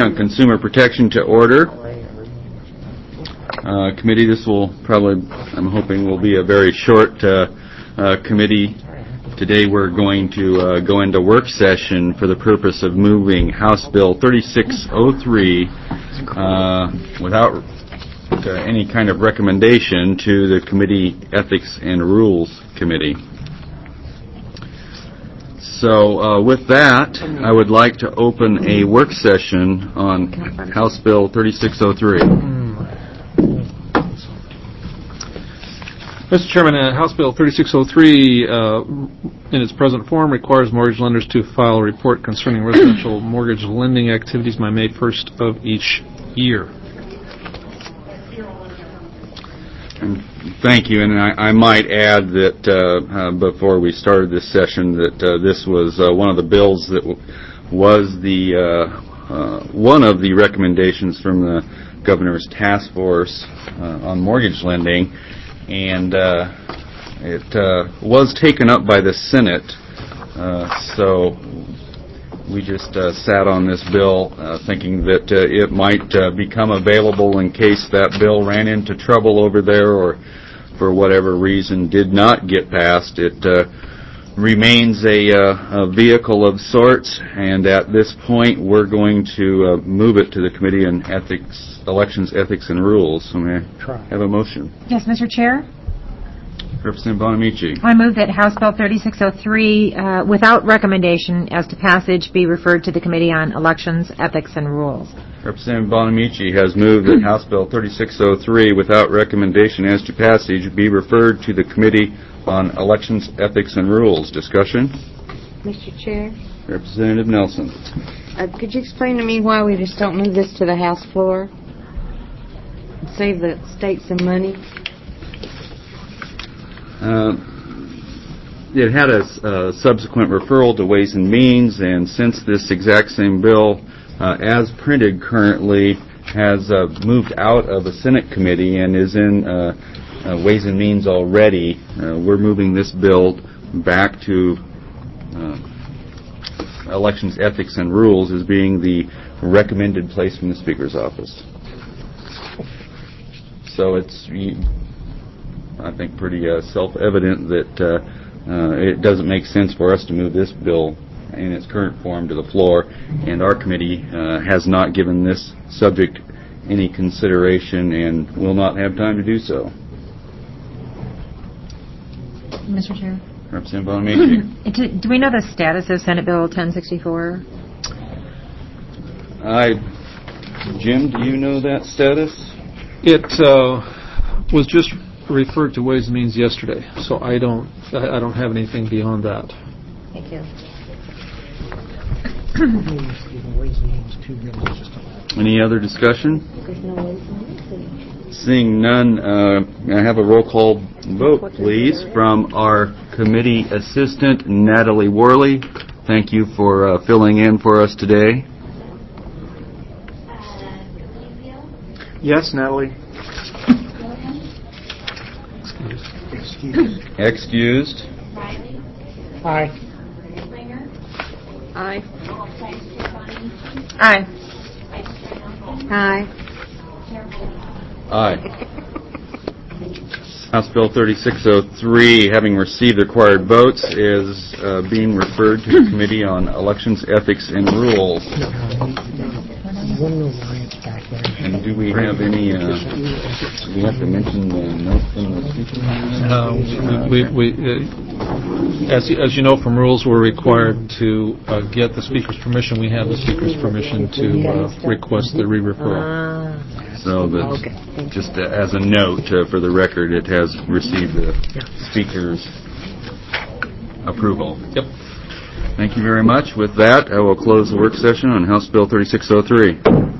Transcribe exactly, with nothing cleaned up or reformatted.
on Consumer Protection to order. Uh, committee, this will probably, I'm hoping, will be a very short uh, uh, committee. Today we're going to uh, go into work session for the purpose of moving House Bill thirty-six oh three uh, without uh, any kind of recommendation to the Committee Ethics and Rules Committee. So uh, with that, I would like to open a work session on House Bill thirty-six oh three. Mister Chairman, uh, House Bill thirty-six oh three, uh, in its present form, requires mortgage lenders to file a report concerning residential mortgage lending activities by May first of each year. And thank you, and I, I might add that uh, uh, before we started this session that uh, this was uh, one of the bills that w- was the uh, uh, one of the recommendations from the Governor's Task Force uh, on mortgage lending. And uh, it uh, was taken up by the Senate, uh, so we just uh, sat on this bill uh, thinking that uh, it might uh, become available in case that bill ran into trouble over there or for whatever reason did not get passed. It uh, remains a, uh, a vehicle of sorts, and at this point we're going to uh, move it to the Committee on Ethics, Elections, Ethics, and Rules. So may I have a motion? Yes, Mister Chair. Representative Bonamici. I move that House Bill thirty-six oh three, uh, without recommendation as to passage, be referred to the Committee on Elections, Ethics, and Rules. Representative Bonamici has moved that House Bill thirty-six oh three, without recommendation as to passage, be referred to the Committee on Elections, Ethics, and Rules. Discussion? Mister Chair, Representative Nelson. uh, could you explain to me why we just don't move this to the House floor and save the state some money? Uh, it had a uh, subsequent referral to Ways and Means, and since this exact same bill, uh, as printed currently, has uh, moved out of a Senate committee and is in uh, uh, Ways and Means already, uh, we're moving this bill back to uh, Elections, Ethics, and Rules as being the recommended place from the Speaker's office. So it's, I think, pretty uh, self-evident that uh, uh, it doesn't make sense for us to move this bill in its current form to the floor, and our committee uh, has not given this subject any consideration and will not have time to do so. Mister Chair. Representative Bonamici. do, do we know the status of Senate Bill ten sixty-four? I, Jim, do you know that status? It uh, was just referred to Ways and Means yesterday, so I don't I, I don't have anything beyond that. Thank you. Any other discussion? There's no Ways and Means. Seeing none, uh, may I have a roll call vote, please, from our committee assistant, Natalie Worley. Thank you for uh, filling in for us today. Yes, Natalie. Excused. Excused. Riley. Aye. Springer. Aye. Aye. Aye. Aye. House Bill thirty-six oh three, having received the required votes, is uh, being referred to the Committee on Elections, Ethics, and Rules. And do we have any, uh, do we have to mention the note from the speaker? Uh, we, we, uh, as, as you know from rules, we're required to uh, get the Speaker's permission. We have the Speaker's permission to uh, request the re-referral. So that, just uh, as a note uh, for the record, it has received the Speaker's approval. Yep. Thank you very much. With that, I will close the work session on House Bill thirty-six oh three.